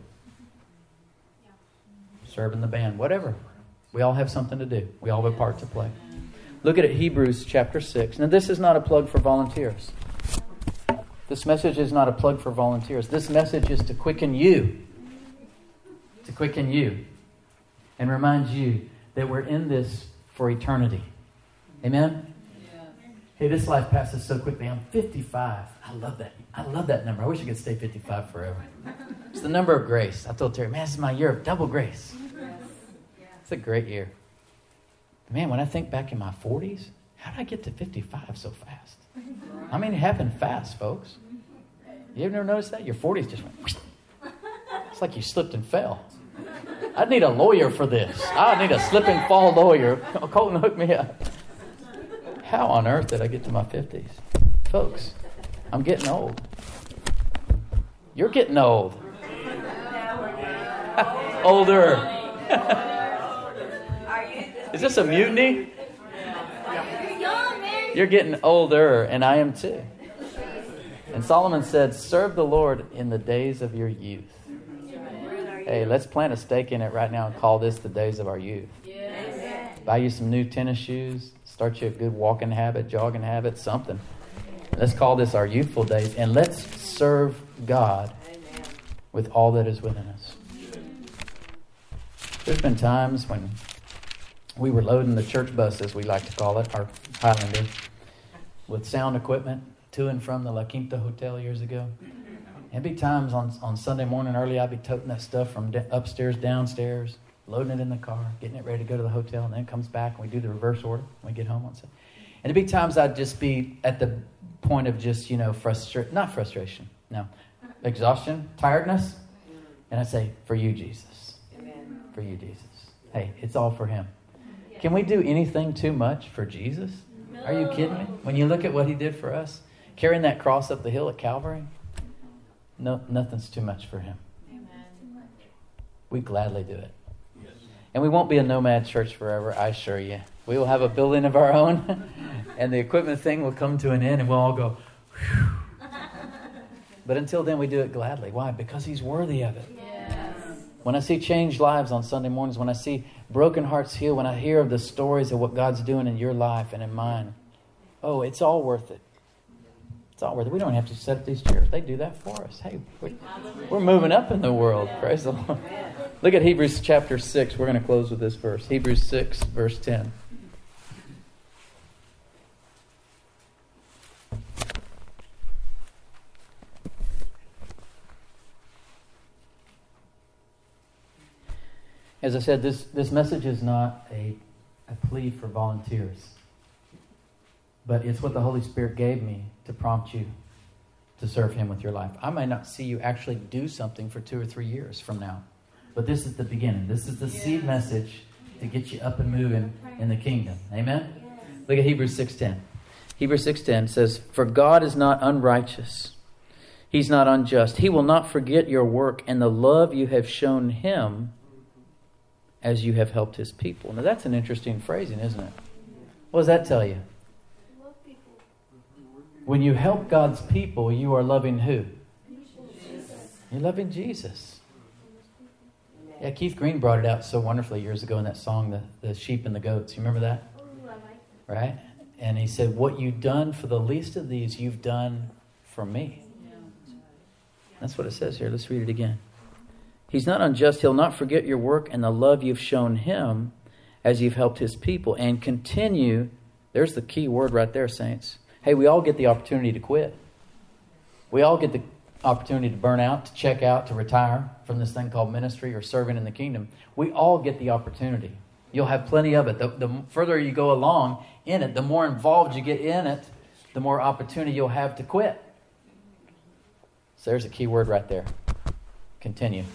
S1: Serve in the band. Whatever. We all have something to do. We all have a part to play. Look at it, Hebrews chapter six. Now, this is not a plug for volunteers. This message is not a plug for volunteers. This message is to quicken you. To quicken you. And remind you that we're in this for eternity. Amen? Yeah. Hey, this life passes so quickly. I'm fifty-five. I love that. I love that number. I wish I could stay fifty-five forever. It's the number of grace. I told Terry, man, this is my year of double grace. It's a great year. Man, when I think back in my forties, how did I get to fifty-five so fast? I mean, it happened fast, folks. You ever noticed that? Your forties just went... Whoosh. It's like you slipped and fell. I need a lawyer for this. I need a slip and fall lawyer. Colton, hook me up. How on earth did I get to my fifties? Folks, I'm getting old. You're getting old. Older. Is this a mutiny? You're getting older, and I am too. And Solomon said, serve the Lord in the days of your youth. Hey, let's plant a stake in it right now and call this the days of our youth. Buy you some new tennis shoes. Start you a good walking habit, jogging habit, something. Let's call this our youthful days. And let's serve God with all that is within us. There's been times when we were loading the church bus, as we like to call it, our Highlander, with sound equipment to and from the La Quinta Hotel years ago. There'd be times on, on Sunday morning early, I'd be toting that stuff from d- upstairs, downstairs, loading it in the car, getting it ready to go to the hotel, and then it comes back and we do the reverse order when we get home on Sunday. And there'd be times I'd just be at the point of just, you know, frustration, not frustration, no, exhaustion, tiredness. And I'd say, for you, Jesus. Amen. For you, Jesus. Hey, it's all for Him. Can we do anything too much for Jesus? No. Are you kidding me? When you look at what He did for us, carrying that cross up the hill at Calvary, no, nothing's too much for Him. Amen. We gladly do it. Yes. And we won't be a nomad church forever, I assure you. We will have a building of our own, and the equipment thing will come to an end, and we'll all go, whew. But until then, we do it gladly. Why? Because He's worthy of it. Yes. When I see changed lives on Sunday mornings, when I see broken hearts healed, when I hear of the stories of what God's doing in your life and in mine, oh, it's all worth it. It's all worth it. We don't have to set up these chairs. They do that for us. Hey, we're, we're moving up in the world. Praise the Lord. Look at Hebrews chapter six. We're going to close with this verse. Hebrews six, verse ten. As I said, this, this message is not a, a plea for volunteers. But it's what the Holy Spirit gave me to prompt you to serve him with your life. I may not see you actually do something for two or three years from now. But this is the beginning. This is the yes. seed message to get you up and moving in the kingdom. Amen? Yes. Look at Hebrews six ten. Hebrews six ten says, "For God is not unrighteous. He's not unjust. He will not forget your work and the love you have shown him as you have helped his people." Now that's an interesting phrasing, isn't it? What does that tell you? When you help God's people, you are loving who? Jesus. You're loving Jesus. Yeah, Keith Green brought it out so wonderfully years ago in that song, the, the Sheep and the Goats. You remember that? Right? And he said, what you've done for the least of these, you've done for me. That's what it says here. Let's read it again. He's not unjust. He'll not forget your work and the love you've shown him as you've helped his people. And continue. There's the key word right there, saints. Hey, we all get the opportunity to quit. We all get the opportunity to burn out, to check out, to retire from this thing called ministry or serving in the kingdom. We all get the opportunity. You'll have plenty of it. The, the further you go along in it, the more involved you get in it, the more opportunity you'll have to quit. So there's a key word right there. Continue.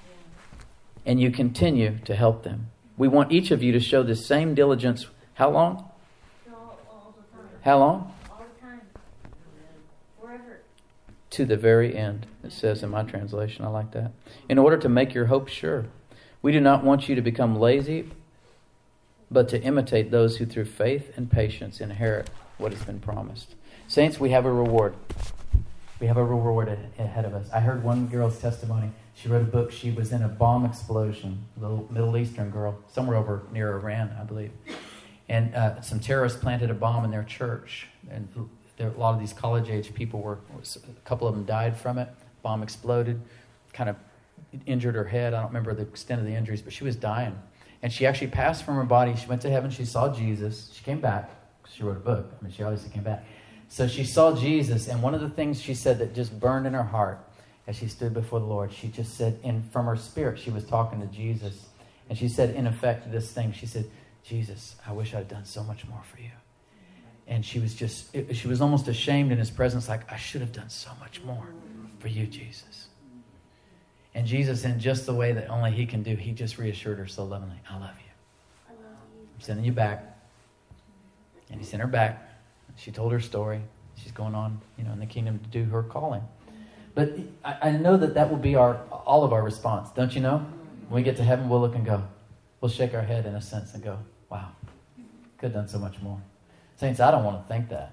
S1: And you continue to help them. We want each of you to show the same diligence. How long?
S2: All, all the time.
S1: How long?
S2: All the time. Forever.
S1: To the very end, it says in my translation. I like that. In order to make your hope sure. We do not want you to become lazy, but to imitate those who through faith and patience inherit what has been promised. Saints, we have a reward. We have a reward ahead of us. I heard one girl's testimony. She wrote a book. She was in a bomb explosion, a little Middle Eastern girl, somewhere over near Iran, I believe. And uh, some terrorists planted a bomb in their church. And there, a lot of these college-age people were, a couple of them died from it. Bomb exploded, kind of injured her head. I don't remember the extent of the injuries, but she was dying. And she actually passed from her body. She went to heaven. She saw Jesus. She came back. She wrote a book. I mean, she obviously came back. So she saw Jesus, and one of the things she said that just burned in her heart as she stood before the Lord, she just said, and from her spirit, she was talking to Jesus. And she said, in effect, this thing. She said, Jesus, I wish I'd done so much more for you. And she was just, it, she was almost ashamed in his presence, like, I should have done so much more for you, Jesus. And Jesus, in just the way that only he can do, he just reassured her so lovingly, I love you.
S2: I love you.
S1: I'm sending you back. And he sent her back. She told her story. She's going on, you know, in the kingdom to do her calling. But I, I know that that will be our all of our response. Don't you know? When we get to heaven, we'll look and go. We'll shake our head in a sense and go, wow, could have done so much more. Saints, I don't want to think that.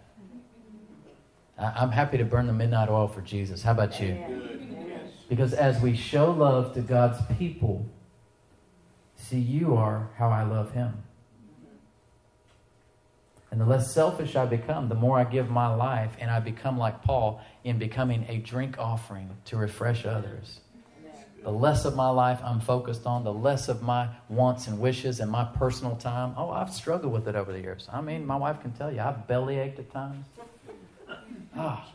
S1: I, I'm happy to burn the midnight oil for Jesus. How about you? Because as we show love to God's people, see, you are how I love him. And the less selfish I become, the more I give my life, and I become like Paul in becoming a drink offering to refresh others. The less of my life I'm focused on, the less of my wants and wishes and my personal time. Oh, I've struggled with it over the years. I mean, my wife can tell you, I've bellyached at times. Ah,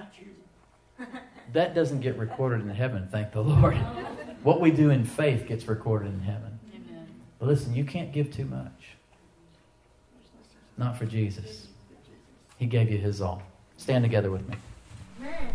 S1: that doesn't get recorded in heaven, thank the Lord. What we do in faith gets recorded in heaven. But listen, you can't give too much. Not for Jesus. He gave you his all. Stand together with me.
S2: Amen.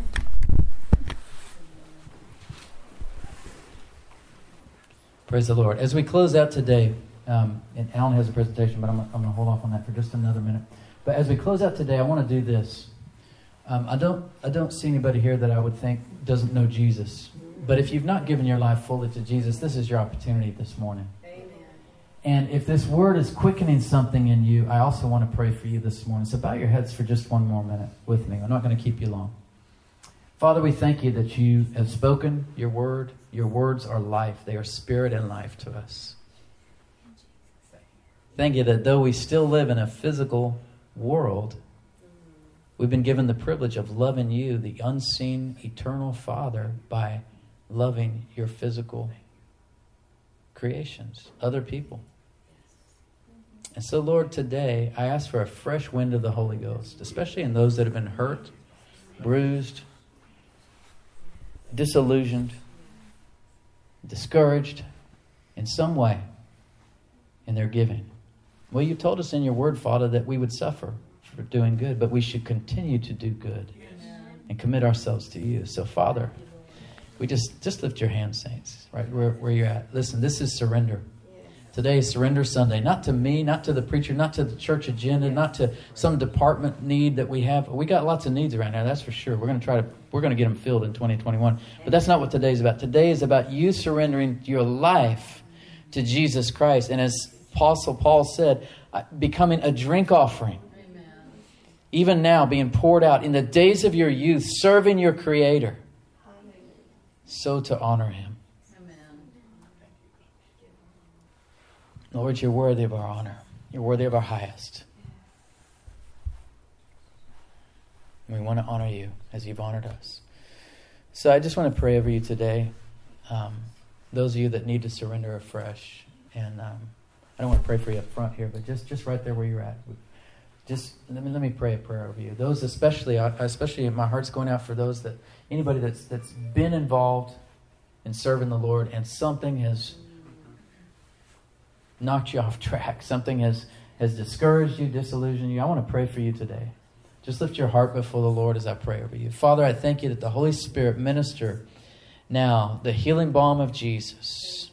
S1: Praise the Lord. As we close out today, um, and Alan has a presentation, but I'm, I'm going to hold off on that for just another minute. But as we close out today, I want to do this. Um, I don't I don't see anybody here that I would think doesn't know Jesus. But if you've not given your life fully to Jesus, this is your opportunity this morning. And if this word is quickening something in you, I also want to pray for you this morning. So bow your heads for just one more minute with me. I'm not going to keep you long. Father, we thank you that you have spoken your word. Your words are life. They are spirit and life to us. Thank you that though we still live in a physical world, we've been given the privilege of loving you, the unseen, eternal Father, by loving your physical creations, other people. And so, Lord, today I ask for a fresh wind of the Holy Ghost, especially in those that have been hurt, bruised, disillusioned, discouraged in some way in their giving. Well, you told us in your word, Father, that we would suffer for doing good, but we should continue to do good. and commit ourselves to you. So, Father, we just, just lift your hands, saints, right where, where you're at. Listen, this is surrender. Today is Surrender Sunday. Not to me, not to the preacher, not to the church agenda, not to some department need that we have. We got lots of needs around here, that's for sure. We're going to try to, we're going to get them filled in twenty twenty-one. But that's not what today is about. Today is about you surrendering your life to Jesus Christ. And as Apostle Paul said, becoming a drink offering. Amen. Even now, being poured out in the days of your youth, serving your Creator. Amen. So to honor Him. Lord, you're worthy of our honor. You're worthy of our highest. And we want to honor you as you've honored us. So I just want to pray over you today. Um, those of you that need to surrender afresh. And um, I don't want to pray for you up front here, but just, just right there where you're at. Just let me let me pray a prayer over you. Those especially, especially my heart's going out for those that, anybody that's that's been involved in serving the Lord and something has knocked you off track. Something has, has discouraged you, disillusioned you. I want to pray for you today. Just lift your heart before the Lord as I pray over you. Father, I thank you that the Holy Spirit minister now the healing balm of Jesus.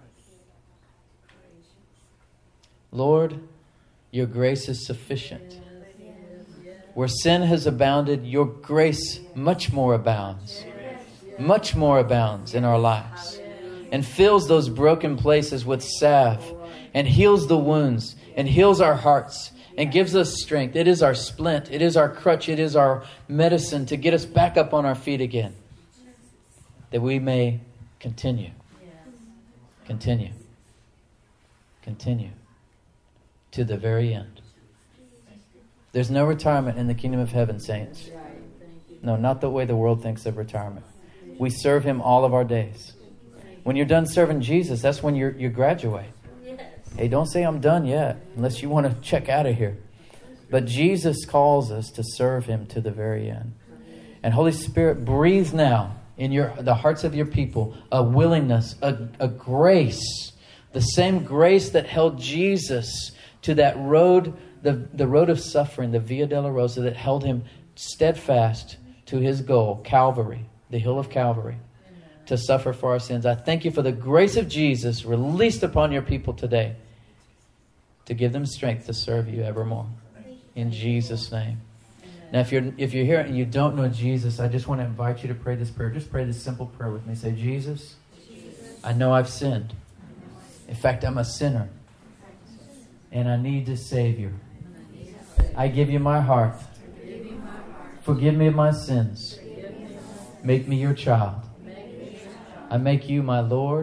S1: Lord, your grace is sufficient. Where sin has abounded, your grace much more abounds. Much more abounds in our lives. And fills those broken places with salve. And heals the wounds. And heals our hearts. And gives us strength. It is our splint. It is our crutch. It is our medicine to get us back up on our feet again. That we may continue. Continue. Continue. To the very end. There's no retirement in the kingdom of heaven, saints. No, not the way the world thinks of retirement. We serve Him all of our days. When you're done serving Jesus, that's when you're, you graduate. Hey, don't say I'm done yet, unless you want to check out of here. But Jesus calls us to serve Him to the very end. And Holy Spirit, breathe now in your the hearts of your people a willingness, a, a grace, the same grace that held Jesus to that road, the, the road of suffering, the Via Dolorosa, that held Him steadfast to His goal, Calvary, the hill of Calvary, to suffer for our sins. I thank you for the grace of Jesus released upon your people today to give them strength to serve you evermore. In Jesus' name. Now, if you're if you're here and you don't know Jesus, I just want to invite you to pray this prayer. Just pray this simple prayer with me. Say, Jesus, I know I've sinned. In fact, I'm a sinner. And I need a Savior. I give you my heart. Forgive me of my sins. Make me your child. I make you my Lord,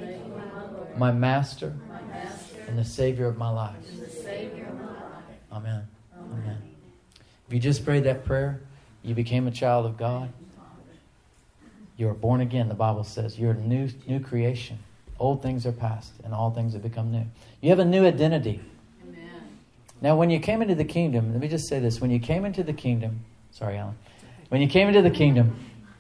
S1: my Master, and the Savior of my life. Amen. Amen. If you just prayed that prayer, you became a child of God. You are born again, the Bible says. You're a new, new creation. Old things are past, and all things have become new. You have a new identity. Amen. Now, when you came into the kingdom, let me just say this. When you came into the kingdom, sorry, Alan. When you came into the kingdom,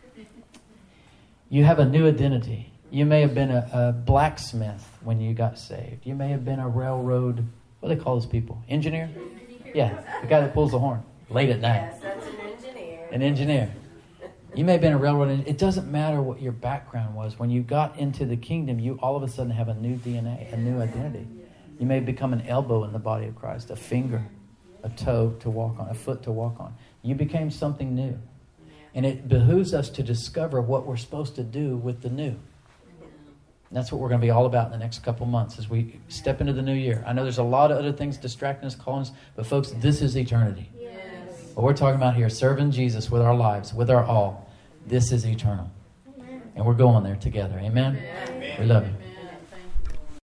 S1: you have a new identity. You may have been a, a blacksmith when you got saved. You may have been a railroad, what do they call those people? Engineer? Yeah, the guy that pulls the horn late at night.
S3: Yes, that's an engineer.
S1: An engineer. You may have been a railroad engineer. It doesn't matter what your background was. When you got into the kingdom, you all of a sudden have a new D N A, a new identity. You may become an elbow in the body of Christ, a finger, a toe to walk on, a foot to walk on. You became something new. And it behooves us to discover what we're supposed to do with the new. And that's what we're going to be all about in the next couple months as we step into the new year. I know there's a lot of other things distracting us, calling us, but folks, this is eternity. Yes. What we're talking about here, serving Jesus with our lives, with our all, this is eternal. Amen. And we're going there together. Amen? Amen. We love you.